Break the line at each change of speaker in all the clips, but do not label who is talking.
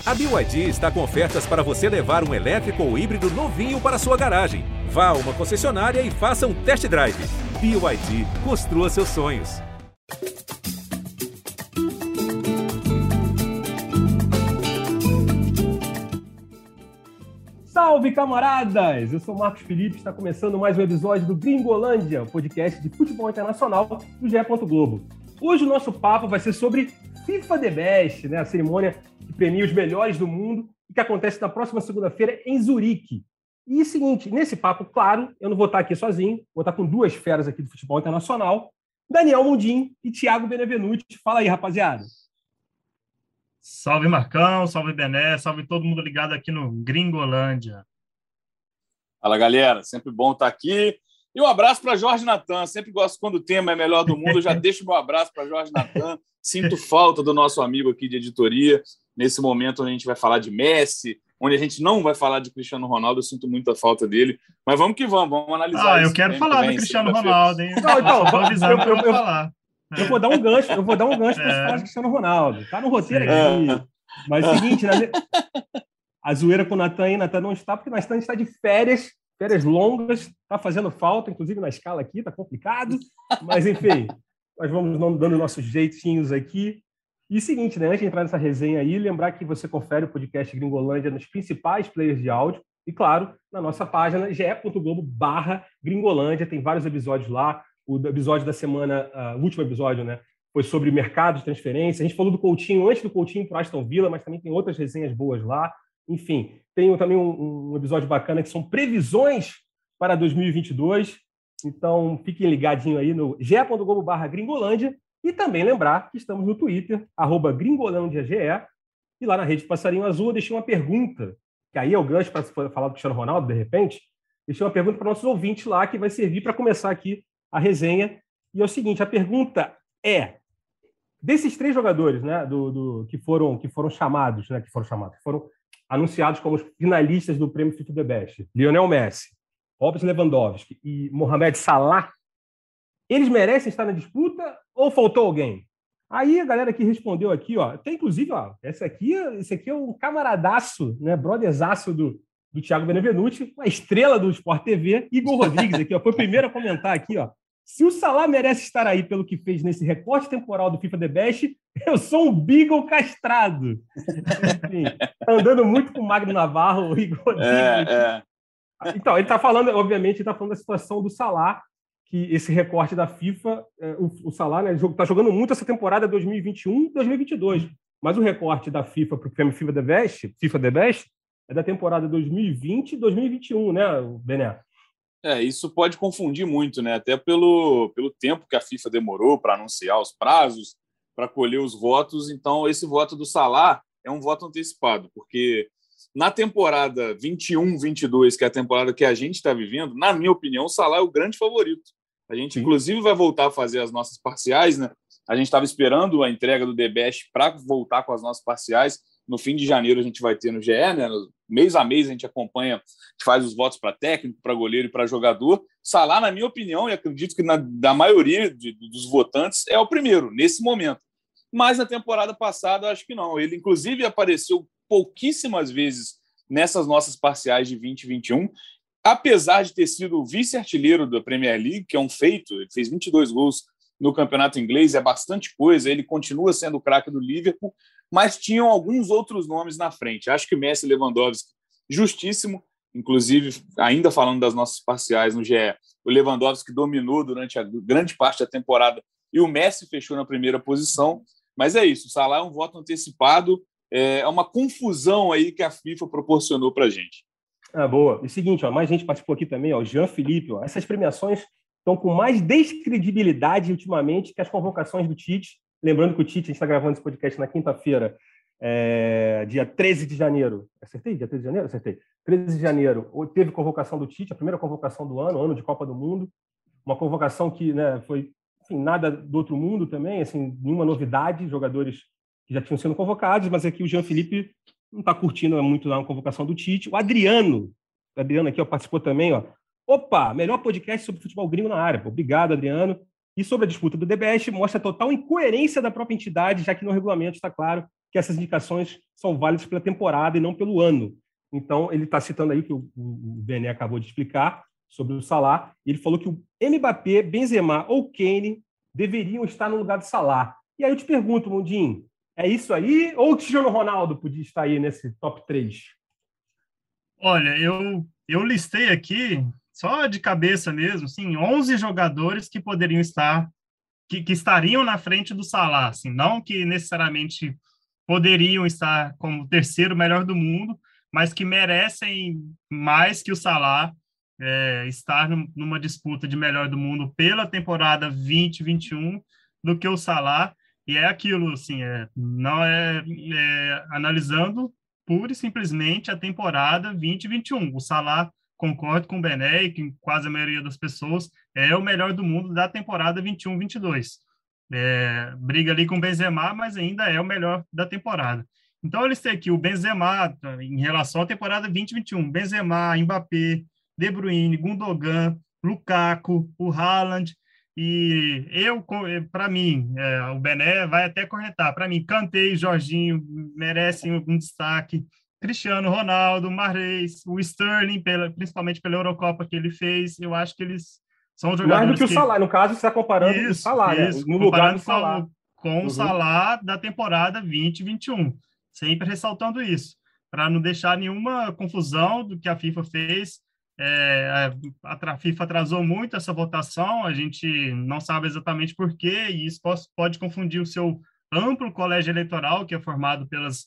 A BYD está com ofertas para você levar um elétrico ou híbrido novinho para sua garagem. Vá a uma concessionária e faça um test drive. BYD, construa seus sonhos.
Salve, camaradas! Eu sou o Marcos Felipe, está começando mais um episódio do Gringolândia, o podcast de futebol internacional do GE. Globo. Hoje o nosso papo vai ser sobre FIFA The Best, né? A cerimônia que premia os melhores do mundo e que acontece na próxima segunda-feira em Zurique. E é o seguinte, nesse papo, claro, eu não vou estar aqui sozinho, vou estar com duas feras aqui do futebol internacional, Daniel Mundim e Thiago Benevenuti. Fala aí, rapaziada.
Salve, Marcão, salve, Bené, salve todo mundo ligado aqui no Gringolândia.
Fala, galera, sempre bom estar aqui. E um abraço para Jorge Natan. Sempre gosto quando o tema é melhor do mundo. Eu já deixo meu abraço para Jorge Natan. Sinto falta do nosso amigo aqui de editoria. Nesse momento onde a gente vai falar de Messi, onde a gente não vai falar de Cristiano Ronaldo, eu sinto muita falta dele. Mas vamos que vamos analisar isso.
Eu quero falar do Cristiano Ronaldo, hein?
Não, então,
vou avisar que eu vou falar.
Eu vou dar um gancho para falar de Cristiano Ronaldo. Tá no roteiro aqui. Mas é o seguinte, né? A zoeira com o Natan aí, Natan não está, porque o Natan está de férias longas, está fazendo falta, inclusive na escala aqui, está complicado. Mas, enfim, nós vamos dando nossos jeitinhos aqui. E seguinte, né? Antes de entrar nessa resenha aí, lembrar que você confere o podcast Gringolândia nos principais players de áudio e, claro, na nossa página ge.globo/Gringolândia. Tem vários episódios lá. O episódio da semana, o último episódio, né, foi sobre mercado de transferência. A gente falou do Coutinho, antes do Coutinho para o Aston Villa, mas também tem outras resenhas boas lá. Enfim, tem também um episódio bacana que são previsões para 2022. Então, fiquem ligadinhos aí no ge.globo/Gringolândia. E também lembrar que estamos no Twitter, @GringolândiaGE. E lá na rede Passarinho Azul eu deixei uma pergunta, que aí é o gancho para falar do Cristiano Ronaldo, de repente. Deixei uma pergunta para nossos ouvintes lá, que vai servir para começar aqui a resenha. E é o seguinte, a pergunta é, desses três jogadores, né, que foram chamados, que foram anunciados como os finalistas do prêmio FIFA The Best, Lionel Messi, Robert Lewandowski e Mohamed Salah, eles merecem estar na disputa ou faltou alguém? Aí a galera que respondeu aqui, ó, tem inclusive, ó, esse aqui é um camaradaço, né, brotherzaço do Thiago Benevenuti, uma estrela do Sport TV, Igor Rodrigues aqui, ó, foi o primeiro a comentar aqui, ó. Se o Salah merece estar aí pelo que fez nesse recorte temporal do FIFA The Best, eu sou um Beagle castrado. Enfim, andando muito com o Magno Navarro, o Igor Rodrigues. Então, ele está falando, obviamente, da situação do Salah, que esse recorte da FIFA, o Salah, né, está jogando muito essa temporada 2021-2022, mas o recorte da FIFA para o prêmio FIFA The Best, é da temporada 2020-2021, né, Bené?
Isso pode confundir muito, né? Até pelo tempo que a FIFA demorou para anunciar os prazos, para colher os votos. Então, esse voto do Salah é um voto antecipado, porque na temporada 21-22, que é a temporada que a gente está vivendo, na minha opinião, o Salah é o grande favorito. A gente, inclusive, vai voltar a fazer as nossas parciais, né? A gente estava esperando a entrega do The Best para voltar com as nossas parciais. No fim de janeiro a gente vai ter no GE, né? Mês a mês a gente acompanha, a gente faz os votos para técnico, para goleiro e para jogador. Salah, na minha opinião, e acredito que da maioria dos votantes, é o primeiro, nesse momento. Mas na temporada passada, eu acho que não. Ele, inclusive, apareceu pouquíssimas vezes nessas nossas parciais de 2021, apesar de ter sido o vice-artilheiro da Premier League, que é um feito, ele fez 22 gols no campeonato inglês, é bastante coisa, ele continua sendo o craque do Liverpool, mas tinham alguns outros nomes na frente. Acho que o Messi e Lewandowski, justíssimo, inclusive, ainda falando das nossas parciais no GE, o Lewandowski dominou durante a grande parte da temporada e o Messi fechou na primeira posição, mas é isso, o Salah é um voto antecipado, é uma confusão aí que a FIFA proporcionou para a gente.
Boa. E o seguinte, ó, mais gente participou aqui também, ó, o Jean Felipe, ó, essas premiações estão com mais descredibilidade ultimamente que as convocações do Tite. Lembrando que o Tite, a gente está gravando esse podcast na quinta-feira, dia 13 de janeiro. Acertei? Dia 13 de janeiro? Acertei. 13 de janeiro, teve convocação do Tite, a primeira convocação do ano de Copa do Mundo. Uma convocação que, né, foi, enfim, nada do outro mundo também, assim, nenhuma novidade, jogadores que já tinham sido convocados, mas aqui o Jean Felipe não está curtindo muito a convocação do Tite. O Adriano aqui, ó, participou também, ó. Opa, melhor podcast sobre futebol gringo na área. Obrigado, Adriano. E sobre a disputa do The Best, mostra a total incoerência da própria entidade, já que no regulamento está claro que essas indicações são válidas pela temporada e não pelo ano. Então, ele está citando aí que o Bené acabou de explicar sobre o Salah, e ele falou que o Mbappé, Benzema ou Kane deveriam estar no lugar do Salah. E aí eu te pergunto, Mundinho, é isso aí? Ou o Cristiano Ronaldo podia estar aí nesse top 3?
Olha, eu listei aqui, só de cabeça mesmo, assim, 11 jogadores que poderiam estar, que estariam na frente do Salah, assim, não que necessariamente poderiam estar como o terceiro melhor do mundo, mas que merecem mais que o Salah estar numa disputa de melhor do mundo pela temporada 2021 do que o Salah, e é aquilo, assim, não analisando pura e simplesmente a temporada 2021. O Salah, concordo com o Bené e que quase a maioria das pessoas, é o melhor do mundo da temporada 21-22. Briga ali com o Benzema, mas ainda é o melhor da temporada. Então, eles têm aqui o Benzema, em relação à temporada 2021, Benzema, Mbappé, De Bruyne, Gundogan, Lukaku, o Haaland, e para mim, o Bené vai até cornetar, para mim, Kanté e Jorginho merecem um destaque, Cristiano Ronaldo, Mahrez, o Sterling, principalmente pela Eurocopa que ele fez, eu acho que eles são jogadores
mais do que o Salah, no caso, você está comparando o Salah, né? No lugar do Salah.
Com o Salah da temporada 2021, sempre ressaltando isso, para não deixar nenhuma confusão do que a FIFA fez. A FIFA atrasou muito essa votação, a gente não sabe exatamente por quê, e isso pode confundir o seu amplo colégio eleitoral, que é formado pelas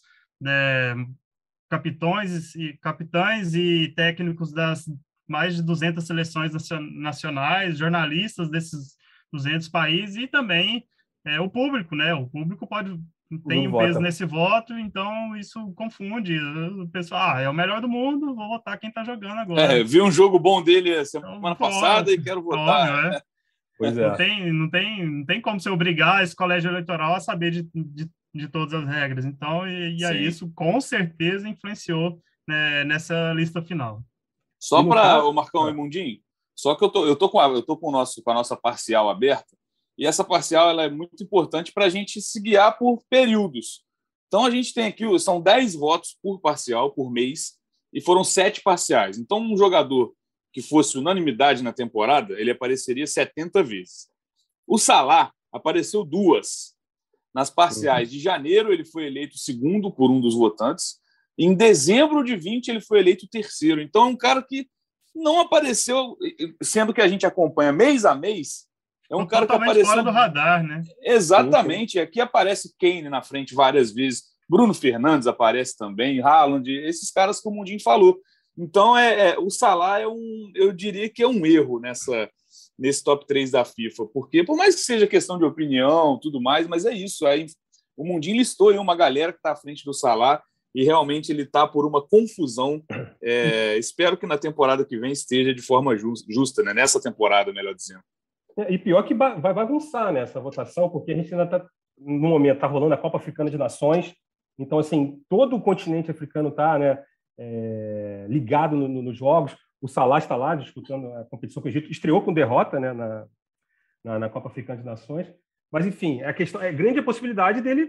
capitães e técnicos das mais de 200 seleções nacionais, jornalistas desses 200 países, e também o público, né? O público tem um peso nesse voto, então isso confunde. O pessoal, é o melhor do mundo, vou votar quem está jogando agora.
Vi um jogo bom dele semana passada e quero votar.
Óbvio, né?
Pois é.
Não tem como você obrigar esse colégio eleitoral a saber de todas as regras. Então, aí isso com certeza influenciou, né, nessa lista final.
Só para o Marcão e Mundinho, só que eu tô com a nossa parcial aberta, e essa parcial ela é muito importante para a gente se guiar por períodos. Então, a gente tem aqui, são 10 votos por parcial, por mês, e foram 7 parciais. Então, um jogador que fosse unanimidade na temporada, ele apareceria 70 vezes. O Salah apareceu 2. Nas parciais de janeiro, ele foi eleito segundo por um dos votantes. Em dezembro de 20, ele foi eleito terceiro. Então, é um cara que não apareceu, sendo que a gente acompanha mês a mês, é um cara que apareceu
fora do radar, né?
Exatamente. Aqui aparece Kane na frente várias vezes, Bruno Fernandes aparece também, Haaland, esses caras que o Mundinho falou. Então, o Salah eu diria que é um erro nesse top 3 da FIFA, porque por mais que seja questão de opinião, tudo mais, mas é isso. Aí, o Mundinho listou aí uma galera que está à frente do Salah e realmente ele está por uma confusão. Espero que na temporada que vem esteja de forma justa, né? Nessa temporada, melhor dizendo.
E pior que vai bagunçar nessa votação, porque a gente ainda está, no momento, está rolando a Copa Africana de Nações. Então, assim, todo o continente africano está, né, ligado nos jogos. O Salah está lá disputando a competição com o Egito. Estreou com derrota, né, na Copa Africana de Nações. Mas, enfim, a questão é grande a possibilidade dele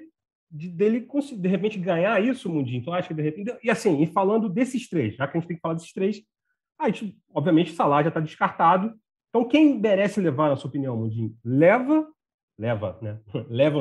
de repente ganhar isso, Mundinho. Então, acho que de repente... E assim, e falando desses 3, já que a gente tem que falar desses 3, obviamente o Salah já está descartado. Então, quem merece levar, na sua opinião, Mundinho? Leva, né? Leva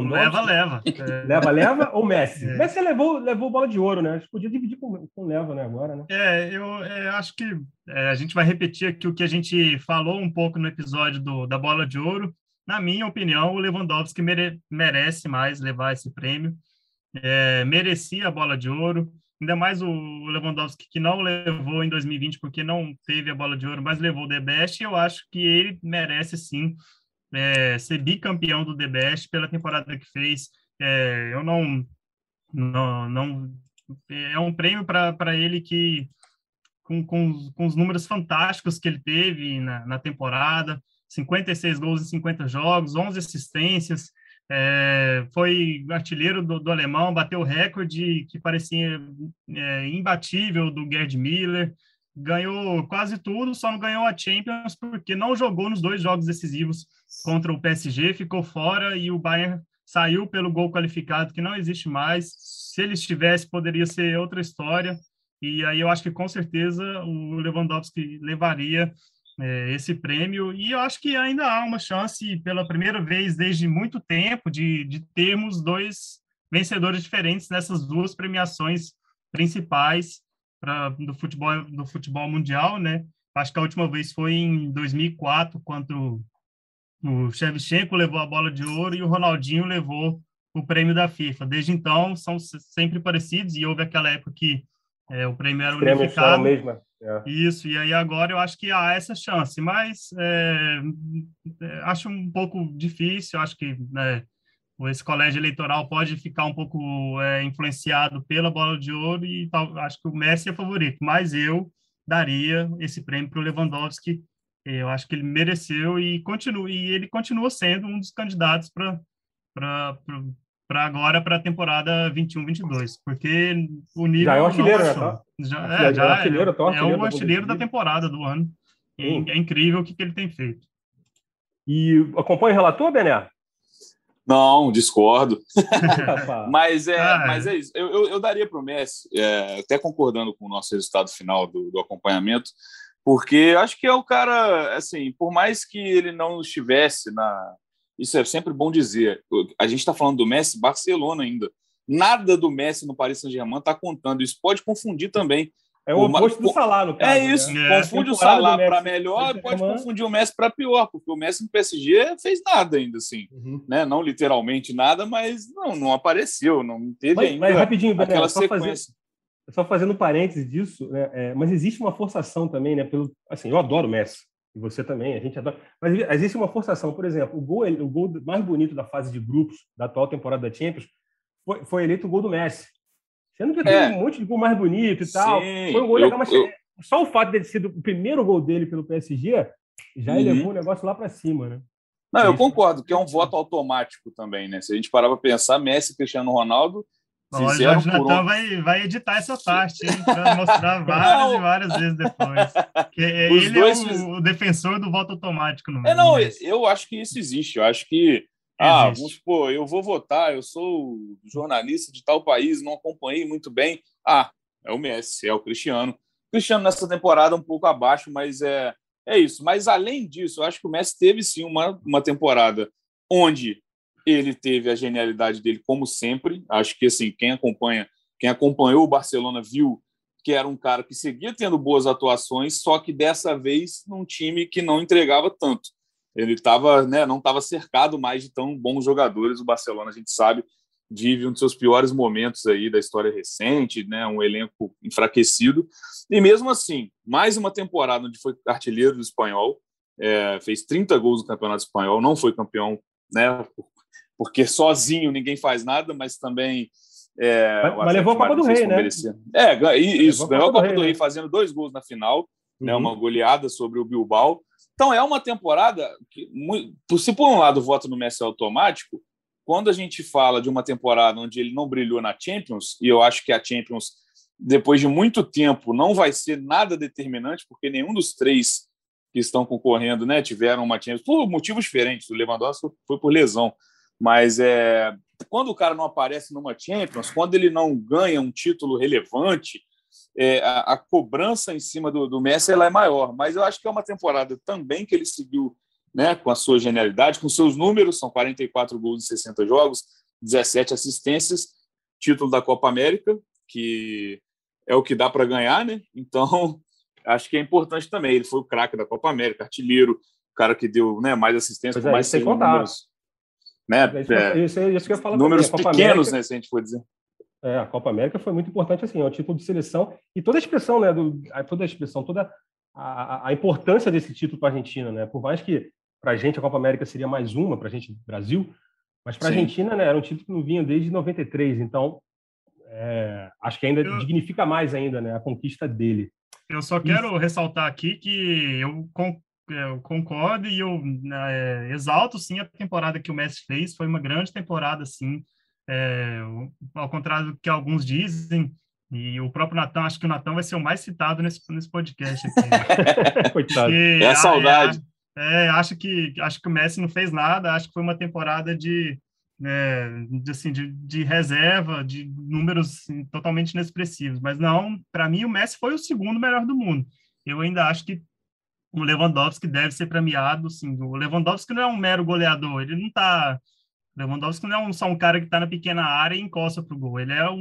ou Messi? Messi levou bola de ouro, né? A gente podia dividir com Leva, né, agora, né?
Eu acho que a gente vai repetir aqui o que a gente falou um pouco no episódio da bola de ouro. Na minha opinião, o Lewandowski merece mais levar esse prêmio. Merecia a bola de ouro. Ainda mais o Lewandowski, que não levou em 2020 porque não teve a bola de ouro, mas levou o The Best. Eu acho que ele merece, sim, ser bicampeão do The Best pela temporada que fez. Eu não é um prêmio para ele que com os números fantásticos que ele teve na temporada, 56 gols em 50 jogos, 11 assistências, foi artilheiro do alemão, bateu o recorde que parecia imbatível do Gerd Müller, ganhou quase tudo, só não ganhou a Champions porque não jogou nos 2 jogos decisivos contra o PSG, ficou fora, e o Bayern saiu pelo gol qualificado, que não existe mais. Se ele estivesse, poderia ser outra história. E aí eu acho que, com certeza, o Lewandowski levaria esse prêmio. E eu acho que ainda há uma chance, pela primeira vez desde muito tempo, de termos dois vencedores diferentes nessas duas premiações principais do futebol mundial, né? Acho que a última vez foi em 2004, quando o Shevchenko levou a bola de ouro e o Ronaldinho levou o prêmio da FIFA. Desde então, são sempre parecidos, e houve aquela época que o prêmio era unificado.
Mesmo.
Isso, e aí agora eu acho que há essa chance, mas acho um pouco difícil, acho que esse colégio eleitoral pode ficar um pouco influenciado pela bola de ouro, e acho que o Messi é favorito, mas eu daria esse prêmio para o Lewandowski. Eu acho que ele mereceu e ele continua sendo um dos candidatos para agora, para a temporada 21-22, porque o nível
já é o artilheiro,
não baixou. É o artilheiro da temporada do ano. É incrível o que ele tem feito.
E acompanha o relator, Bené?
Não, discordo. mas é isso. Eu daria para o Messi, até concordando com o nosso resultado final do acompanhamento, porque acho que é o cara, assim, por mais que ele não estivesse Isso é sempre bom dizer. A gente está falando do Messi Barcelona ainda. Nada do Messi no Paris Saint-Germain está contando. Isso pode confundir também.
É o oposto do Salah, no caso.
É isso. Né? Confunde o Salah para melhor e pode confundir o Messi para pior, porque o Messi no PSG fez nada ainda, assim. Né? Não literalmente nada, mas não apareceu, não teve ainda
mas rapidinho, Bené,
aquela sequência.
Só fazendo um parênteses disso, né? Mas existe uma forçação também, né? Assim, eu adoro o Messi, e você também, a gente adora. Mas existe uma forçação, por exemplo, o gol mais bonito da fase de grupos da atual temporada da Champions foi eleito o gol do Messi. Sendo que tem um monte de gol mais bonito e tal. Foi um gol legal, mas só o fato de ter sido o primeiro gol dele pelo PSG já elevou o negócio lá para cima, né?
Não, eu concordo, que é um voto automático também, né? Se a gente parar para pensar, Messi e Cristiano Ronaldo fizeram
o Natan vai editar essa parte, hein, para mostrar várias e várias vezes depois. Ele é o defensor do voto automático.
Eu acho que isso existe. Eu acho que vamos supor, eu vou votar, eu sou jornalista de tal país, não acompanhei muito bem. É o Messi, é o Cristiano. Cristiano nessa temporada um pouco abaixo, mas é isso. Mas além disso, eu acho que o Messi teve sim uma temporada onde ele teve a genialidade dele, como sempre. Acho que assim, quem acompanhou o Barcelona viu que era um cara que seguia tendo boas atuações, só que dessa vez num time que não entregava tanto. Ele não estava cercado mais de tão bons jogadores. O Barcelona, a gente sabe, vive um dos seus piores momentos aí da história recente, né? Um elenco enfraquecido. E mesmo assim, mais uma temporada onde foi artilheiro do Espanhol, fez 30 gols no Campeonato Espanhol, não foi campeão, né? Porque sozinho ninguém faz nada, mas também...
mas levou a Copa do Rei, né?
Isso, ganhou a Copa do Rei fazendo 2 gols na final, né? Uma goleada sobre o Bilbao. Então, é uma temporada que, se por um lado o voto no Messi é automático, quando a gente fala de uma temporada onde ele não brilhou na Champions, e eu acho que a Champions, depois de muito tempo, não vai ser nada determinante, porque nenhum dos 3 que estão concorrendo, né, tiveram uma Champions por motivos diferentes. O Lewandowski foi por lesão. Mas quando o cara não aparece numa Champions, quando ele não ganha um título relevante, a cobrança em cima do Messi ela é maior. Mas eu acho que é uma temporada também que ele seguiu, né, com a sua genialidade, com seus números, são 44 gols em 60 jogos, 17 assistências, título da Copa América, que é o que dá para ganhar, né? Então, acho que é importante também. Ele foi o craque da Copa América, artilheiro, o cara que deu, né, mais assistência, com mais 100 números. Né?
Isso que eu ia falar
números pequenos, América, né, se a gente for dizer.
A Copa América foi muito importante, assim, é um título de seleção, e toda a expressão, né, toda a importância desse título para a Argentina, né, por mais que para a gente a Copa América seria mais uma, para a gente, Brasil, mas para a Argentina, né, era um título que não vinha desde 93, então acho que ainda dignifica mais ainda, né, a conquista dele.
Eu só quero ressaltar aqui que eu concordo e eu exalto, sim, a temporada que o Messi fez. Foi uma grande temporada, sim, ao contrário do que alguns dizem, e o próprio Natan, acho que o Natan vai ser o mais citado nesse podcast aqui.
Coitado.
É a saudade.
Acho que o Messi não fez nada, acho que foi uma temporada de assim, de reserva, de números assim, totalmente inexpressivos. Mas não, para mim, o Messi foi o segundo melhor do mundo. Eu ainda acho que o Lewandowski deve ser premiado. Assim, o Lewandowski não é um mero goleador, ele não está. Lewandowski não é só um cara que está na pequena área e encosta para o gol. Ele é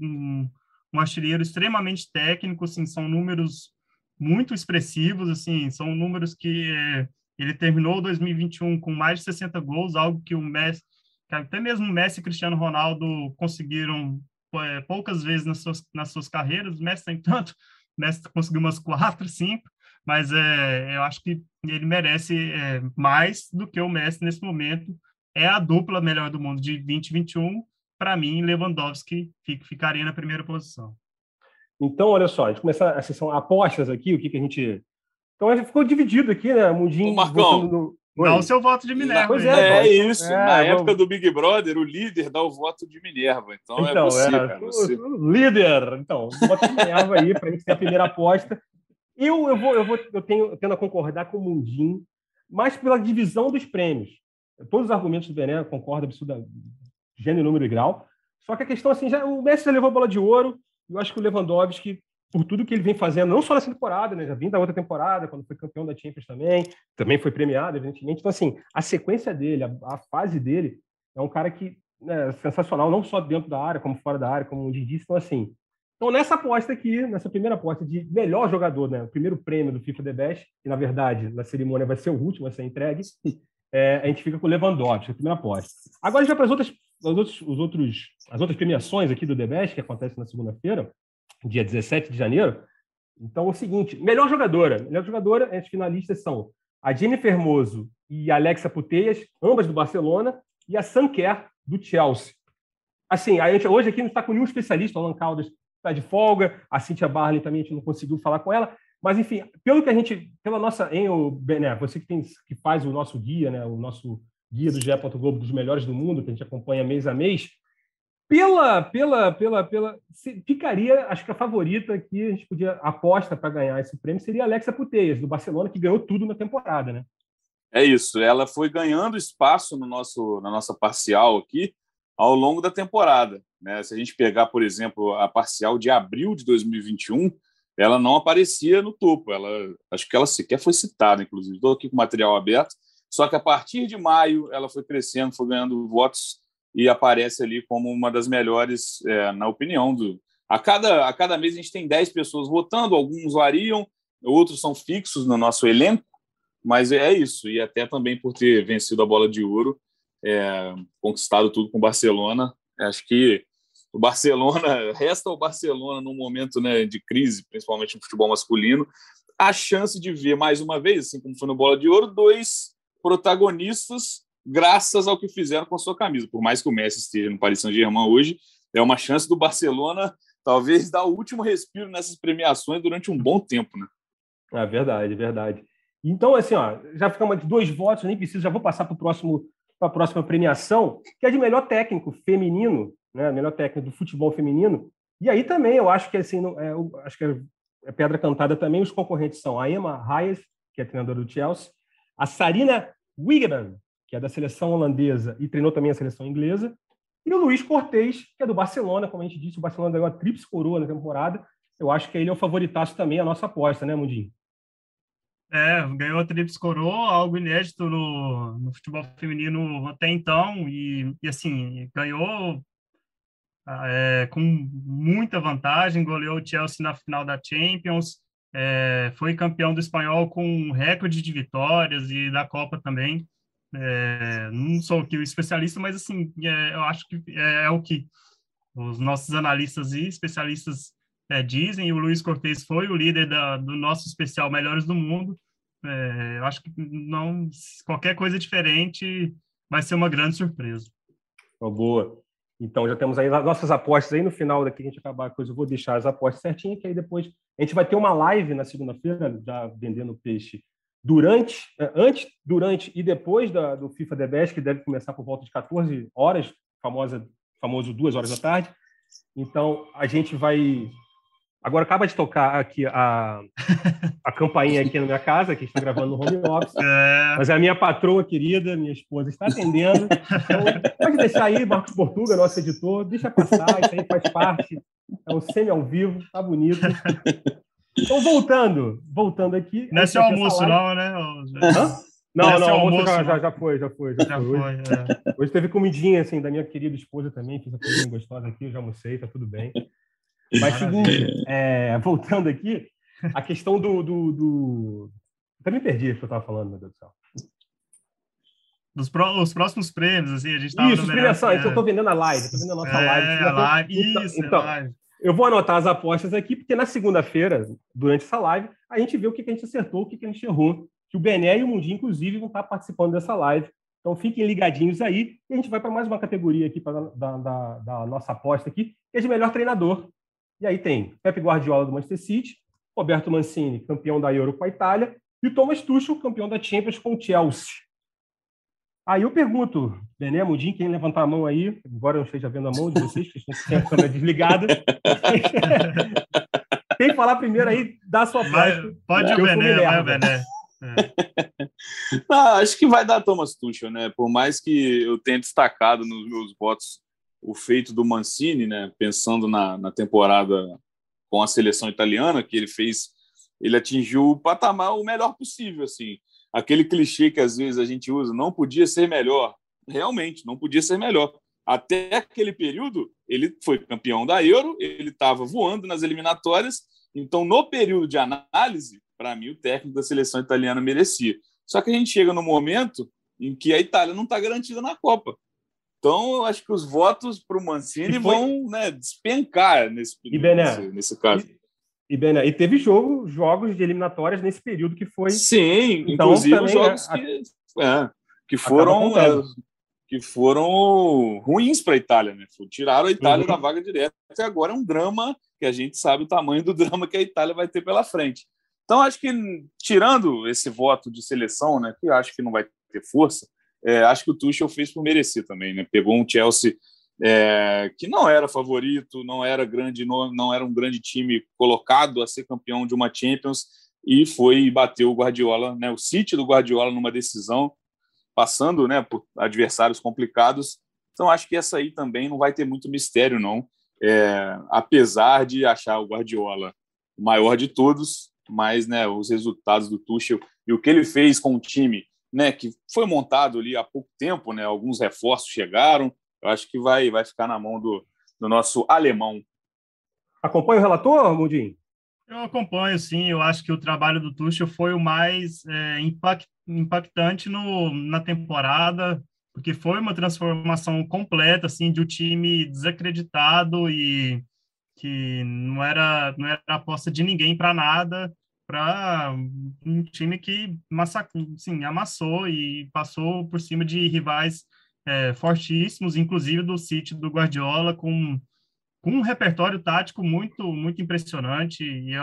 um artilheiro extremamente técnico, assim, são números muito expressivos, assim, são números que ele terminou 2021 com mais de 60 gols, algo que o Messi, que até mesmo o Messi e Cristiano Ronaldo conseguiram poucas vezes nas suas carreiras. O Messi tem tanto, o Messi conseguiu umas 4, 5, mas eu acho que ele merece mais do que o Messi nesse momento. É a dupla melhor do mundo de 2021. Para mim, Lewandowski ficaria na primeira posição.
Então, olha só, a gente começa a sessão apostas aqui, o que a gente... Então, a gente ficou dividido aqui, né? Mundinho
Marcão,
no...
Dá o seu voto de Minerva.
Pois
isso. Na época do Big Brother, o líder dá o voto de Minerva. Então é você, cara. Você.
Líder! Então, voto de Minerva aí, para a gente ter a primeira aposta. Eu tendo a concordar com o Mundinho, mas pela divisão dos prêmios. Todos os argumentos do Bené concordam absurdamente, gênero, número e grau. Só que a questão, assim, o Messi já levou a bola de ouro. Eu acho que o Lewandowski, por tudo que ele vem fazendo, não só nessa temporada, né? Já vim da outra temporada, quando foi campeão da Champions também foi premiado, evidentemente. Então, assim, a sequência dele, a fase dele, é um cara que é sensacional, não só dentro da área, como fora da área, como o disse. Então, assim, nessa aposta aqui, nessa primeira aposta de melhor jogador, né? O primeiro prêmio do FIFA The Best, que, na verdade, na cerimônia vai ser o último, vai ser entregue, a gente fica com o Lewandowski, a primeira aposta. Agora a gente vai para as outras premiações aqui do The Best, que acontece na segunda-feira, dia 17 de janeiro. Então, é o seguinte, melhor jogadora, as finalistas são a Jennifer Hermoso e a Alexa Putellas, ambas do Barcelona, e a Sam Kerr, do Chelsea. Assim, hoje aqui não está com nenhum especialista, o Alan Caldas está de folga, a Cynthia Barley também a gente não conseguiu falar com ela, mas, enfim, pela nossa... Bené, você que faz o nosso guia, né, o nosso guia do GE. Globo dos melhores do mundo, que a gente acompanha mês a mês, ficaria, acho que a favorita que a gente podia aposta para ganhar esse prêmio seria a Alexa Putellas, do Barcelona, que ganhou tudo na temporada, né?
É isso, ela foi ganhando espaço na nossa parcial aqui ao longo da temporada, né? Se a gente pegar, por exemplo, a parcial de abril de 2021, ela não aparecia no topo. Acho que ela sequer foi citada, inclusive. Estou aqui com o material aberto. Só que a partir de maio ela foi crescendo, foi ganhando votos e aparece ali como uma das melhores, na opinião do... A cada mês a gente tem 10 pessoas votando, alguns variam, outros são fixos no nosso elenco, mas é isso. E até também por ter vencido a Bola de Ouro, conquistado tudo com o Barcelona. Acho que o Barcelona, resta ao Barcelona num momento, né, de crise, principalmente no futebol masculino, a chance de ver mais uma vez, assim como foi no Bola de Ouro, 2 protagonistas graças ao que fizeram com a sua camisa. Por mais que o Messi esteja no Paris Saint-Germain hoje, é uma chance do Barcelona talvez dar o último respiro nessas premiações durante um bom tempo, né?
Verdade. Então, assim, já ficamos de 2 votos, nem preciso, já vou passar para a próxima premiação, que é de melhor técnico feminino, né? Melhor técnico do futebol feminino. E aí também eu acho que assim, acho que é pedra cantada também. Os concorrentes são a Emma Hayes, que é treinadora do Chelsea, a Sarina Wiegman, que é da seleção holandesa e treinou também a seleção inglesa, e o Luís Cortez, que é do Barcelona. Como a gente disse, o Barcelona ganhou a tríplice coroa na temporada. Eu acho que ele é o favoritaço também, a nossa aposta, né, Mundinho?
Ganhou a tríplice coroa, algo inédito no futebol feminino até então, e assim, ganhou com muita vantagem, goleou o Chelsea na final da Champions, foi campeão do Espanhol com um recorde de vitórias e da Copa também. Não sou aqui o especialista, mas assim, eu acho que é o que os nossos analistas e especialistas dizem. E o Luís Cortez foi o líder do nosso especial Melhores do Mundo. Eu acho que qualquer coisa diferente vai ser uma grande surpresa.
Boa. Então, já temos aí as nossas apostas aí. No final daqui, a gente acabar a coisa, eu vou deixar as apostas certinhas, que aí depois a gente vai ter uma live na segunda-feira, já vendendo peixe antes, durante e depois do FIFA The Best, que deve começar por volta de 14 horas, famoso 2 horas da tarde. Então, a gente vai Agora acaba de tocar aqui a campainha aqui na minha casa, que está gravando no home office. Mas a minha patroa querida, minha esposa, está atendendo. Então, pode deixar aí, Marcos Portuga, nosso editor, deixa passar, isso aí faz parte. É um semi ao vivo, tá bonito. Então, voltando aqui.
Não é seu almoço, não, né?
Hã? Não, o almoço já foi.
É.
Hoje teve comidinha, assim, da minha querida esposa também, fiz a comidinha gostosa aqui, eu já almocei, tá tudo bem. Mas, seguinte, voltando aqui, a questão do... Até me perdi o que eu estava falando, meu Deus do céu.
Os próximos prêmios, assim, a gente estava...
Isso, premiações, eu estou vendendo a live, estou vendendo a nossa live. Então,
live.
Eu vou anotar as apostas aqui, porque na segunda-feira, durante essa live, a gente vê o que a gente acertou, o que a gente errou. Que o Bené e o Mundinho, inclusive, vão estar participando dessa live. Então, fiquem ligadinhos aí. E a gente vai para mais uma categoria aqui da nossa aposta aqui, que é de melhor treinador. E aí tem Pep Guardiola, do Manchester City, Roberto Mancini, campeão da Euro com a Itália, e o Thomas Tuchel, campeão da Champions com o Chelsea. Aí eu pergunto, Bené, Mundinho, quem levantar a mão aí, embora eu não esteja vendo a mão de vocês, que estão com a câmera desligada. Quem falar primeiro aí, dá a sua aposta.
Pode o Bené, vai o Bené.
Acho que vai dar Thomas Tuchel, né? Por mais que eu tenha destacado nos meus votos o feito do Mancini, né? Pensando na temporada com a seleção italiana que ele fez, ele atingiu o patamar o melhor possível, assim. Aquele clichê que às vezes a gente usa, não podia ser melhor. Realmente, não podia ser melhor. Até aquele período, ele foi campeão da Euro, ele estava voando nas eliminatórias, então no período de análise, para mim, o técnico da seleção italiana merecia. Só que a gente chega no momento em que a Itália não está garantida na Copa. Então, eu acho que os votos para o Mancini vão, né, despencar nesse caso.
E teve jogos de eliminatórias nesse período que foi...
Sim,
então,
inclusive
também,
jogos que foram ruins para a Itália, né? Tiraram a Itália da vaga direta, e agora é um drama que a gente sabe o tamanho do drama que a Itália vai ter pela frente. Então, acho que, tirando esse voto de seleção, né, que eu acho que não vai ter força, acho que o Tuchel fez por merecer também, né? Pegou um Chelsea que não era favorito, não era um grande time colocado a ser campeão de uma Champions, e foi e bateu o Guardiola, né? O City do Guardiola numa decisão, passando, né, por adversários complicados. Então, acho que essa aí também não vai ter muito mistério, não. Apesar de achar o Guardiola o maior de todos, mas, né, os resultados do Tuchel e o que ele fez com o time, né, que foi montado ali há pouco tempo, né, alguns reforços chegaram, eu acho que vai ficar na mão do nosso alemão.
Acompanha o relator, Mundinho?
Eu acompanho, sim. Eu acho que o trabalho do Tuchel foi o mais impactante na temporada, porque foi uma transformação completa, assim, de um time desacreditado e que não era aposta de ninguém para nada, para um time que amassou e passou por cima de rivais fortíssimos, inclusive do City do Guardiola, com um repertório tático muito, muito impressionante,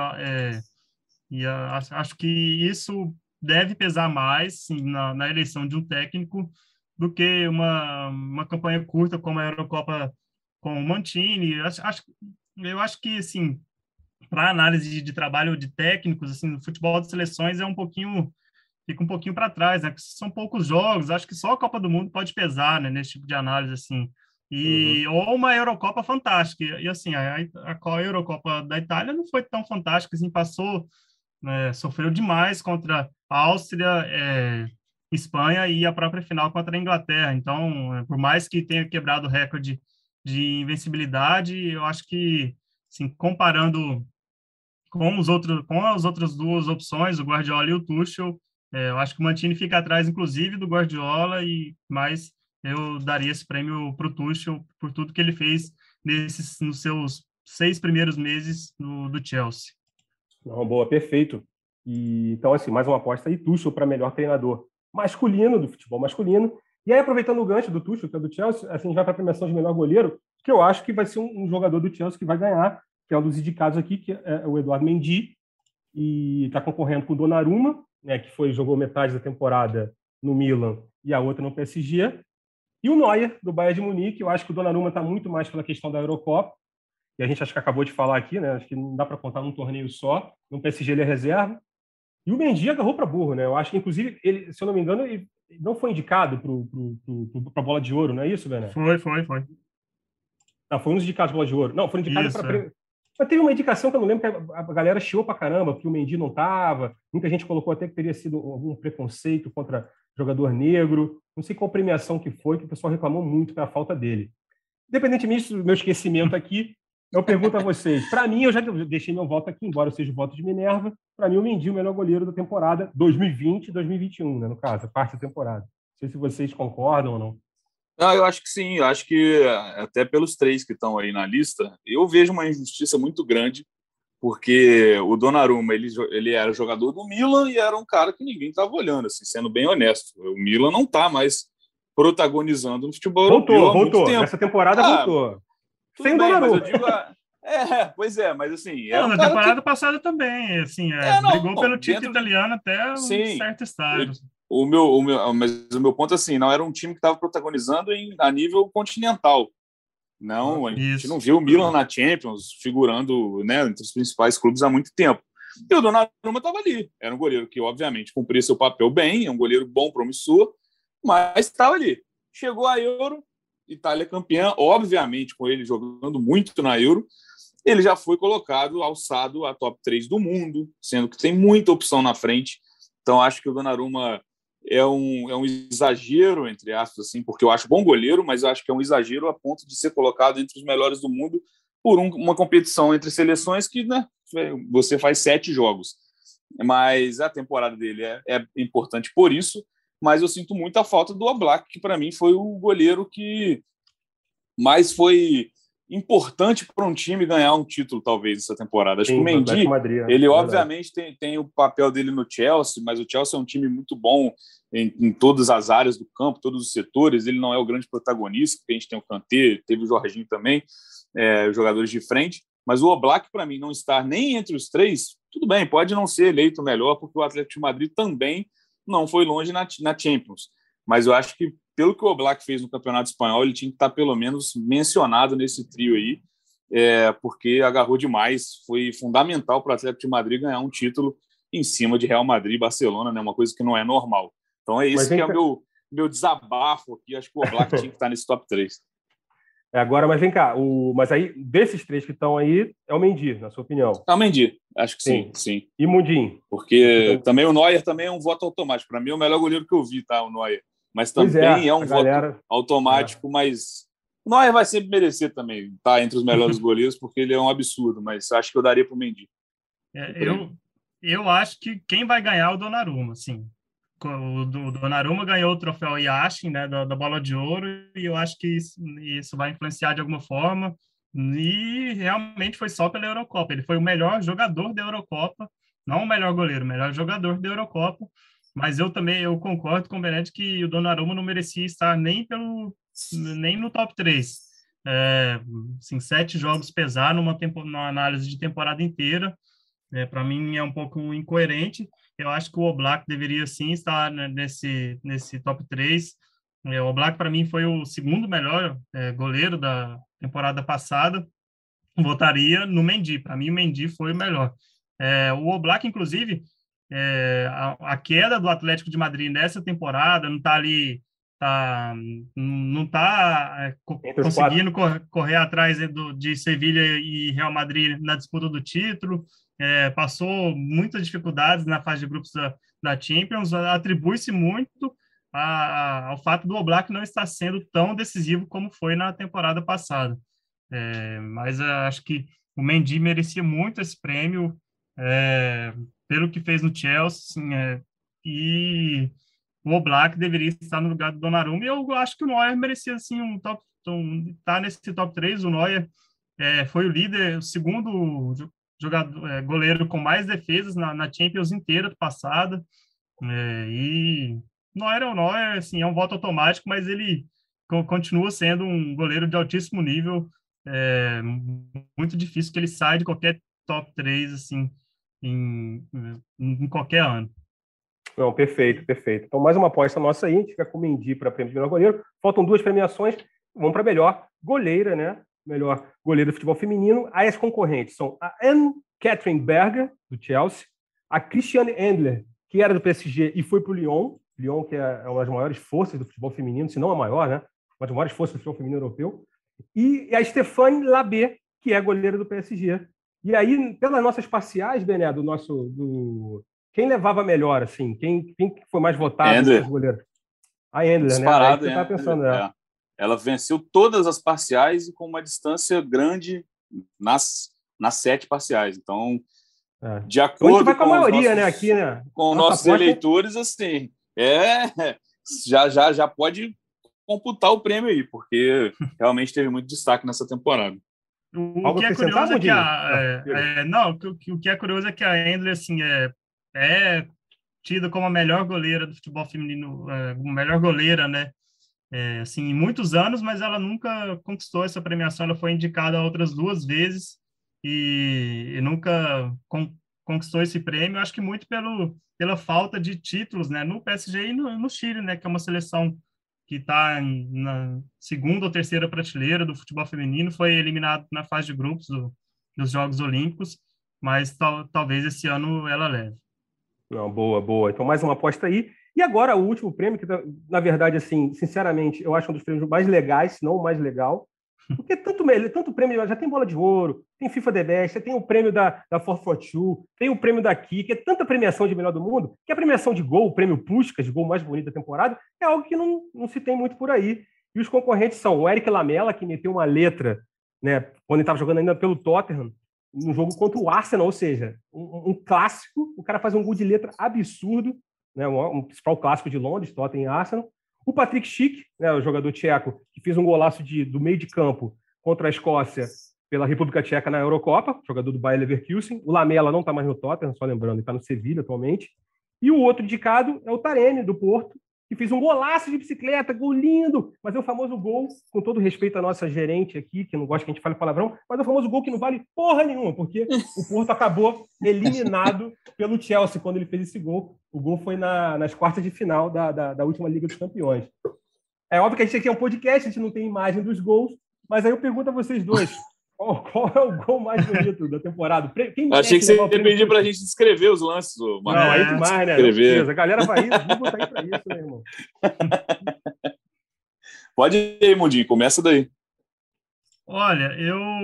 e acho que isso deve pesar mais, sim, na eleição de um técnico do que uma campanha curta como a Eurocopa com o Mancini. Eu acho que, assim, para análise de trabalho de técnicos, assim, no futebol de seleções fica um pouquinho para trás, né? Porque são poucos jogos, acho que só a Copa do Mundo pode pesar, né, nesse tipo de análise, assim. Ou uma Eurocopa fantástica. E assim, a Eurocopa da Itália não foi tão fantástica, assim, passou, né, sofreu demais contra a Áustria, Espanha e a própria final contra a Inglaterra. Então, por mais que tenha quebrado o recorde de invencibilidade, eu acho que, assim, comparando com as outras duas opções, o Guardiola e o Tuchel, eu acho que o Mancini fica atrás, inclusive, do Guardiola, mas eu daria esse prêmio para o Tuchel por tudo que ele fez nos seus 6 primeiros meses do Chelsea.
Não, boa, perfeito. Então, assim, mais uma aposta aí, Tuchel para melhor treinador masculino, do futebol masculino. E aí, aproveitando o gancho do Tuchel, que é do Chelsea, assim, a gente vai para a premiação de melhor goleiro, que eu acho que vai ser um jogador do Chelsea que vai ganhar, que é um dos indicados aqui, que é o Eduardo Mendy, e está concorrendo com o Donnarumma, né, que jogou metade da temporada no Milan e a outra no PSG, e o Neuer, do Bayern de Munique. Eu acho que o Donnarumma está muito mais pela questão da Eurocopa, e a gente acho que acabou de falar aqui, né? Acho que não dá para contar num torneio só. No PSG ele é reserva. E o Mendy agarrou para burro, né? Eu acho que, inclusive, ele, se eu não me engano, ele não foi indicado para a bola de ouro, não é isso, Bené?
Foi.
Não, foi um dos indicados para a bola de ouro. Não, foi indicado
Isso,
para. Mas teve uma indicação que eu não lembro, que a galera chiou para caramba, que o Mendy não estava. Muita gente colocou até que teria sido algum preconceito contra jogador negro. Não sei qual premiação que foi, que o pessoal reclamou muito da falta dele. Independentemente do meu esquecimento aqui, eu pergunto a vocês. Para mim, eu já deixei meu voto aqui, embora eu seja o voto de Minerva. Para mim, o Mendy é o melhor goleiro da temporada 2020 e 2021, né, no caso, a parte da temporada. Não sei se vocês concordam ou não.
Não, eu acho que sim. Eu acho que até pelos 3 que estão aí na lista, eu vejo uma injustiça muito grande, porque o Donnarumma, ele era jogador do Milan e era um cara que ninguém estava olhando, assim, sendo bem honesto. O Milan não está mais protagonizando no futebol europeu há muito tempo.
Essa temporada voltou. Sem o Donnarumma.
Mas eu digo... pois é, mas assim...
Na temporada passada também, assim, brigou pelo título italiano até um certo estágio.
Mas o meu ponto, assim, não era um time que estava protagonizando a nível continental. Não, a gente não viu o Milan na Champions figurando, né, entre os principais clubes há muito tempo. E o Donnarumma estava ali. Era um goleiro que, obviamente, cumpria seu papel bem, é um goleiro bom, promissor, mas estava ali. Chegou a Euro, Itália campeã, obviamente, com ele jogando muito na Euro, ele já foi colocado, alçado a top 3 do mundo, sendo que tem muita opção na frente. Então, acho que o Donnarumma é um exagero, entre aspas, assim, porque eu acho bom goleiro, mas eu acho que é um exagero a ponto de ser colocado entre os melhores do mundo por uma competição entre seleções que, né, você faz 7 jogos. Mas a temporada dele é importante por isso, mas eu sinto muito a falta do Oblak, que para mim foi o goleiro que mais foi importante para um time ganhar um título, talvez, essa temporada. Acho que o Mendy, ele obviamente tem o papel dele no Chelsea, mas o Chelsea é um time muito bom em todas as áreas do campo, todos os setores. Ele não é o grande protagonista, porque a gente tem o Kanté, teve o Jorginho também, os jogadores de frente, mas o Oblak, para mim, não estar nem entre os 3, tudo bem, pode não ser eleito o melhor, porque o Atlético de Madrid também não foi longe na Champions, mas eu acho que pelo que o Oblak fez no Campeonato Espanhol, ele tinha que estar pelo menos mencionado nesse trio aí, porque agarrou demais, foi fundamental para o Atlético de Madrid ganhar um título em cima de Real Madrid e Barcelona, né? Uma coisa que não é normal. Então é esse que é o meu desabafo aqui, acho que o Oblak tinha que estar nesse top 3.
Agora, mas vem cá, mas aí, desses 3 que estão aí, é o Mendy, na sua opinião?
É o Mendy, acho que sim.
E Mundinho?
Porque também o Neuer também é um voto automático. Para mim, é o melhor goleiro que eu vi, tá? O Neuer. Mas também é um voto automático, mas o Neuer vai sempre merecer também, tá? Entre os melhores goleiros, porque ele é um absurdo, mas acho que eu daria para o Mendy.
Eu acho que quem vai ganhar é o Donnarumma, sim. O Donnarumma ganhou o troféu Yashin, né, da Bola de Ouro, e eu acho que isso vai influenciar de alguma forma, e realmente foi só pela Eurocopa. Ele foi o melhor jogador da Eurocopa, não o melhor goleiro, o melhor jogador da Eurocopa, mas eu concordo com o Benetti que o Donnarumma não merecia estar nem no top 3. Assim, 7 jogos pesar numa análise de temporada inteira, para mim é um pouco incoerente. Eu acho que o Oblak deveria sim estar, né, nesse top 3. O Oblak, para mim, foi o segundo melhor goleiro da temporada passada. Votaria no Mendy. Para mim, o Mendy foi o melhor. O Oblak, inclusive, a queda do Atlético de Madrid nessa temporada não está ali, não está conseguindo correr atrás de Sevilha e Real Madrid na disputa do título. Passou muitas dificuldades na fase de grupos da Champions, atribui-se muito ao fato do Oblak não estar sendo tão decisivo como foi na temporada passada. Mas acho que o Mendy merecia muito esse prêmio pelo que fez no Chelsea, assim, e o Oblak deveria estar no lugar do Donnarumma, e eu acho que o Neuer merecia assim, tá nesse top 3. O Neuer foi o líder, o segundo goleiro com mais defesas na Champions inteira passada, e Neuer é o Neuer, assim, é um voto automático, mas ele continua sendo um goleiro de altíssimo nível, muito difícil que ele saia de qualquer top 3, assim, em qualquer ano.
Não, perfeito. Então, mais uma aposta nossa aí, a gente fica com o Mendy para prêmio de melhor goleiro. Faltam 2 premiações, vamos para melhor goleira, né? melhor goleiro do futebol feminino. Aí as concorrentes são a Anne-Catherine Berger, do Chelsea, a Christiane Endler, que era do PSG e foi para o Lyon, que é uma das maiores forças do futebol feminino, se não a maior, né? Uma das maiores forças do futebol feminino europeu, e a Stéphane Labé, que é goleira do PSG. E aí, pelas nossas parciais, Bené, quem levava melhor, assim? Quem foi mais votado dos goleiros? A Endler,
disparado,
né? Aí você tá pensando,
Ela venceu todas as parciais e com uma distância grande nas 7 parciais. Então, de acordo
vai com a maioria, né? Aqui, né?
Com nossos eleitores, assim, já pode computar o prêmio aí, porque realmente teve muito destaque nessa temporada.
O que é curioso é que o que é curioso é que a Endler, assim, é tida como a melhor goleira do futebol feminino, melhor goleira, né? Assim, em muitos anos, mas ela nunca conquistou essa premiação. Ela foi indicada outras 2 vezes e nunca conquistou esse prêmio. Acho que muito pela falta de títulos, né? No PSG e no Chile, né? Que é uma seleção que está na 2ª ou 3ª prateleira do futebol feminino, foi eliminado na fase de grupos dos Jogos Olímpicos, mas talvez esse ano ela leve.
Não, boa. Então, mais uma aposta aí. E agora, o último prêmio, que, na verdade, assim, sinceramente, eu acho um dos prêmios mais legais, se não o mais legal, porque tanto prêmio, já tem Bola de Ouro, tem FIFA The Best, tem o prêmio da 442, tem o prêmio da Kiki, é tanta premiação de melhor do mundo, que a premiação de gol, o prêmio Puskás, de gol mais bonito da temporada, é algo que não se tem muito por aí. E os concorrentes são o Eric Lamela, que meteu uma letra, né, quando ele estava jogando ainda pelo Tottenham, no jogo contra o Arsenal, ou seja, um clássico, o cara faz um gol de letra absurdo, né, um principal clássico de Londres, Tottenham e Arsenal. O Patrick Schick, né, o jogador tcheco, que fez um golaço do meio de campo contra a Escócia pela República Tcheca na Eurocopa, jogador do Bayer Leverkusen. O Lamela não está mais no Tottenham, só lembrando, ele está no Sevilha atualmente. E o outro indicado é o Taremi, do Porto, que fez um golaço de bicicleta, gol lindo, mas é o famoso gol, com todo respeito à nossa gerente aqui, que não gosta que a gente fale palavrão, mas é o famoso gol que não vale porra nenhuma, porque o Porto acabou eliminado pelo Chelsea quando ele fez esse gol. O gol foi nas quartas de final da última Liga dos Campeões. É óbvio que a gente aqui é um podcast, a gente não tem imagem dos gols, mas aí eu pergunto a vocês dois, qual é o gol mais bonito da temporada?
Achei que você dependia para a gente descrever os lances.
Não, aí demais, né? Beleza, a galera vai botar aí para isso, né, irmão?
Pode ir aí, Mundinho, começa daí.
Olha,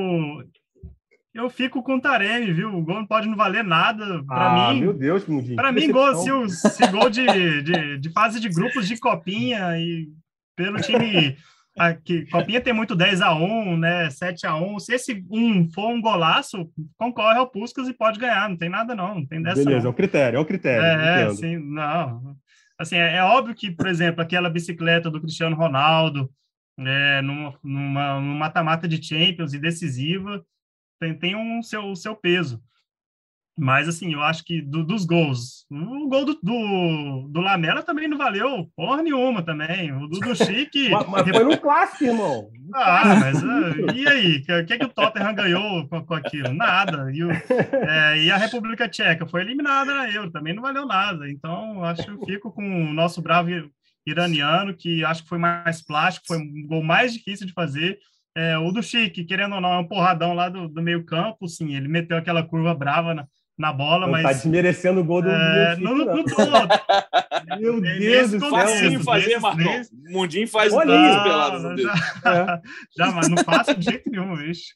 eu fico com o Taremi, viu? O gol não pode não valer nada para mim.
Meu Deus, Mundinho.
Para mim, gol, se gol de fase de grupos de copinha e pelo time... Aqui, copinha tem muito 10-1, né? 7-1. Se esse for um golaço, concorre ao Puskás e pode ganhar. Não tem nada, não tem dessa.
Beleza,
não.
É o critério.
Assim, não. Assim, é óbvio que, por exemplo, aquela bicicleta do Cristiano Ronaldo, numa mata-mata de Champions e decisiva, tem o seu peso. Mas, assim, eu acho que dos gols, o gol do Lamela também não valeu porra nenhuma também. O do Schick...
mas foi no clássico, irmão.
Mas e aí? O que o Tottenham ganhou com aquilo? Nada. E a República Tcheca foi eliminada na Euro, também não valeu nada. Então, acho que eu fico com o nosso bravo iraniano, que acho que foi mais plástico, foi um gol mais difícil de fazer. O do Schick, querendo ou não, é um porradão lá do meio campo, sim, ele meteu aquela curva brava na bola,
não
mas...
Tá desmerecendo o gol do
não.
Meu Deus do
céu. Mundinho faz
isso
peladas.
Já, mas não faço de jeito nenhum, bicho.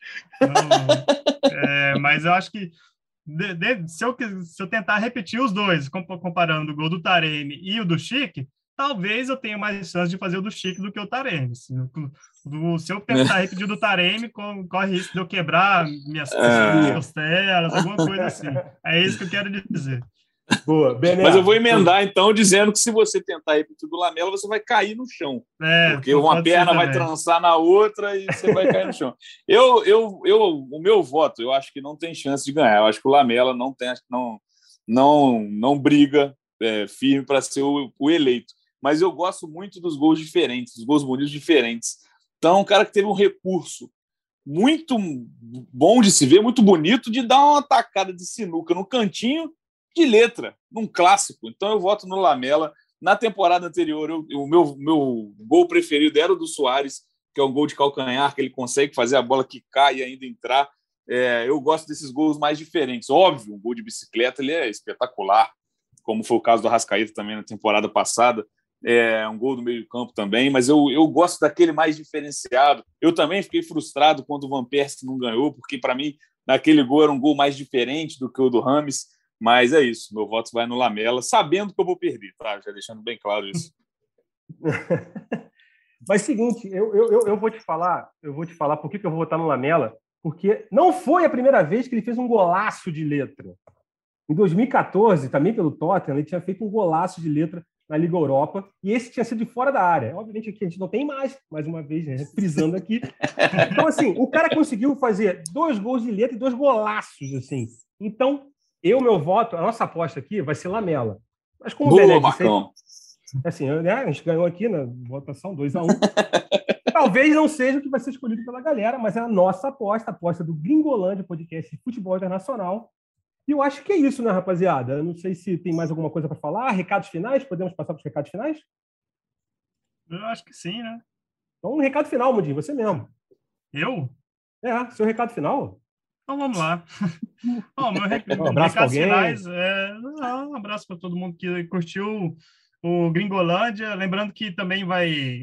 Mas eu acho que se eu tentar repetir os dois, comparando o gol do Taremi e o do Schick, talvez eu tenha mais chance de fazer o do Schick do que o Taremi. Se eu tentar repetir o do Taremi, corre risco de eu quebrar minhas costelas, alguma coisa assim. É isso que eu quero dizer.
Boa, Bené.
Mas eu vou emendar, então, dizendo que se você tentar repetir o do Lamela, você vai cair no chão. Porque uma perna vai trançar na outra e você vai cair no chão. O meu voto, eu acho que não tem chance de ganhar. Eu acho que o Lamela não briga firme para ser o eleito. Mas eu gosto muito dos gols diferentes, dos gols bonitos diferentes. Então, um cara que teve um recurso muito bom de se ver, muito bonito, de dar uma tacada de sinuca no cantinho de letra, num clássico. Então, eu voto no Lamela. Na temporada anterior, o meu gol preferido era o do Suárez, que é um gol de calcanhar, que ele consegue fazer a bola quicar e ainda entrar. Eu gosto desses gols mais diferentes. Óbvio, um gol de bicicleta ele é espetacular, como foi o caso do Arrascaeta também na temporada passada. Um gol do meio campo também, mas eu gosto daquele mais diferenciado. Eu também fiquei frustrado quando o Van Persie não ganhou, porque para mim naquele gol era um gol mais diferente do que o do Rames, mas é isso, meu voto vai no Lamela, sabendo que eu vou perder, tá? Já deixando bem claro isso.
Mas seguinte, eu vou te falar por que eu vou votar no Lamela, porque não foi a primeira vez que ele fez um golaço de letra. Em 2014, também pelo Tottenham, ele tinha feito um golaço de letra na Liga Europa, e esse tinha sido de fora da área. Obviamente aqui a gente não tem mais uma vez, né, frisando aqui. Então, assim, o cara conseguiu fazer 2 gols de letra e 2 golaços, assim. Então, meu voto, a nossa aposta aqui vai ser Lamela. Mas como o Bené disse, assim, a gente ganhou aqui na votação 2-1. Talvez não seja o que vai ser escolhido pela galera, mas é a nossa aposta, a aposta do Gringolândia Podcast de Futebol Internacional. E eu acho que é isso, né, rapaziada? Eu não sei se tem mais alguma coisa para falar. Recados finais? Podemos passar para os recados finais?
Eu acho que sim, né?
Então, um recado final, Mundinho, você mesmo.
Eu?
Seu recado final.
Então, vamos lá. Bom,
Um abraço para alguém.
Finais, um abraço para todo mundo que curtiu o Gringolândia. Lembrando que também vai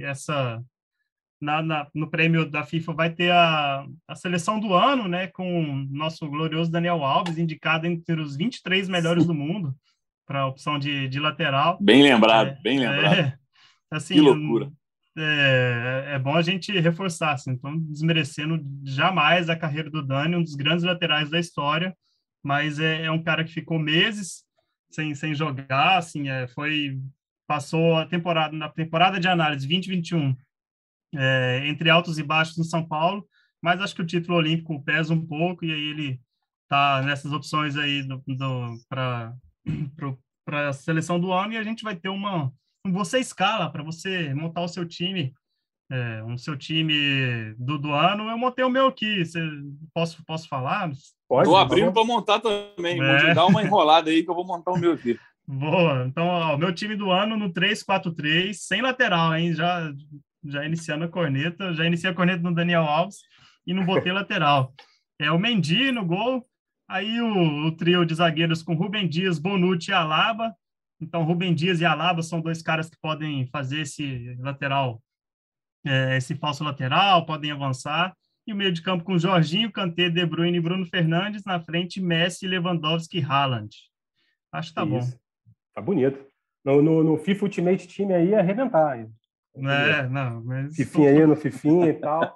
no prêmio da FIFA vai ter a seleção do ano, né, com o nosso glorioso Daniel Alves, indicado entre os 23 melhores do mundo para a opção de lateral.
Bem lembrado, bem lembrado.
Assim,
que loucura.
É bom a gente reforçar, assim, então passando jamais a carreira do Dani, um dos grandes laterais da história, mas é um cara que ficou meses sem jogar, assim, passou na temporada de análise 2021, entre altos e baixos no São Paulo, mas acho que o título olímpico pesa um pouco, e aí ele está nessas opções aí para a seleção do ano, e a gente vai ter você escala para você montar o seu time, seu time do ano. Eu montei o meu aqui, posso falar?
Estou abrindo para montar também, dá uma enrolada aí que eu vou montar o meu aqui.
Boa, então o meu time do ano no 3-4-3, sem lateral, hein? Já iniciando a corneta, já iniciei a corneta no Daniel Alves e não botei lateral. O Mendy no gol, aí o trio de zagueiros com Rúben Dias, Bonucci e Alaba. Então, Rúben Dias e Alaba são 2 caras que podem fazer esse lateral, esse falso lateral, podem avançar. E o meio de campo com Jorginho, Kanté, De Bruyne e Bruno Fernandes. Na frente, Messi, Lewandowski e Haaland. Acho que tá bom.
Tá bonito. No FIFA Ultimate Team aí, arrebentar.
Não, mas...
Fifinha aí, no Fifinha e tal.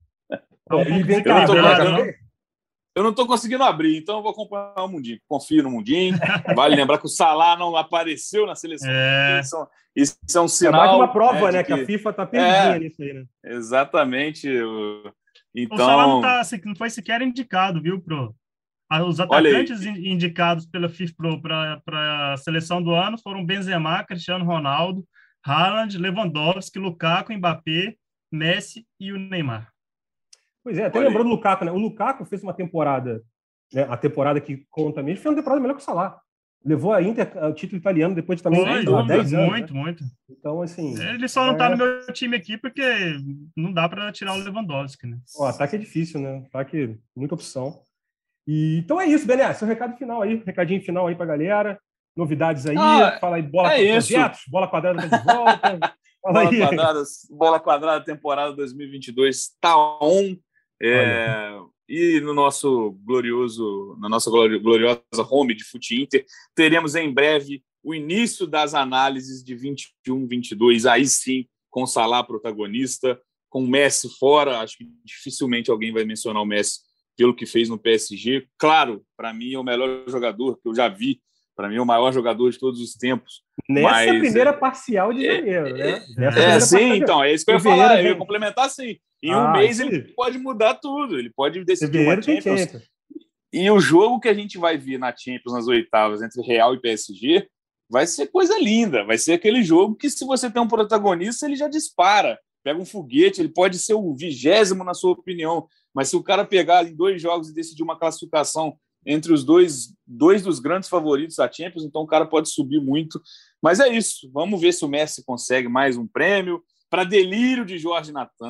Eu não estou conseguindo abrir, então eu vou acompanhar o Mundinho. Confio no Mundinho. Vale lembrar que o Salah não apareceu na seleção. Isso é um sinal.
É mais uma prova, né? Que a FIFA está perdidinha nisso aí, né?
Exatamente. Então...
O Salah não foi sequer indicado, viu, Pro? Os atacantes indicados pela FIFA para a seleção do ano foram Benzema, Cristiano Ronaldo, Haaland, Lewandowski, Lukaku, Mbappé, Messi e o Neymar.
Pois até lembrando do Lukaku, né? O Lukaku fez uma temporada, né? A temporada que conta mesmo, fez uma temporada melhor que o Salah. Levou a Inter ao título italiano depois de também 10 anos.
Muito.
Então, assim...
Ele só não está no meu time aqui porque não dá para tirar o Lewandowski, né?
O ataque é difícil, né? Ataque, muita opção. Então é isso, Bené. Seu recado final aí, recadinho final aí para a galera. Novidades aí, fala aí, projetos, bola quadrada tá de volta.
Bola quadrada, temporada 2022 tá on. E na nossa gloriosa home de Fute Inter, teremos em breve o início das análises de 21-22, aí sim, com o Salah protagonista, com o Messi fora. Acho que dificilmente alguém vai mencionar o Messi pelo que fez no PSG. Claro, para mim é o melhor jogador que eu já vi. Para mim, é o maior jogador de todos os tempos.
Nessa primeira parcial de janeiro, né?
Sim, então, é isso que eu ia falar. Eu ia complementar assim. Em um mês ele pode mudar tudo. Ele pode decidir uma Champions. E o jogo que a gente vai ver na Champions, nas oitavas, entre Real e PSG, vai ser coisa linda. Vai ser aquele jogo que, se você tem um protagonista, ele já dispara. Pega um foguete, ele pode ser o 20º, na sua opinião. Mas se o cara pegar em 2 jogos e decidir uma classificação entre os dois dos grandes favoritos da Champions, então o cara pode subir muito. Mas é isso, vamos ver se o Messi consegue mais um prêmio. Para delírio de Jorge Natan,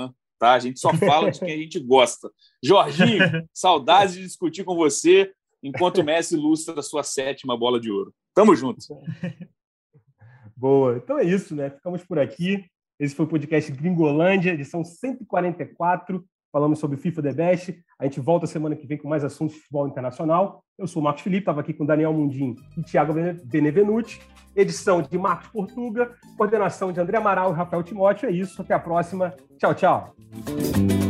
tá? A gente só fala de quem a gente gosta. Jorginho, saudades de discutir com você enquanto o Messi ilustra a sua 7ª bola de ouro. Tamo junto.
Boa. Então é isso, né? Ficamos por aqui. Esse foi o podcast Gringolândia, edição 144. Falamos sobre o FIFA The Best. A gente volta semana que vem com mais assuntos de futebol internacional. Eu sou o Marcos Felipe, estava aqui com Daniel Mundim e Thiago Benevenuti. Edição de Marcos Portuga, coordenação de André Amaral e Rafael Timóteo. É isso, até a próxima. Tchau, tchau.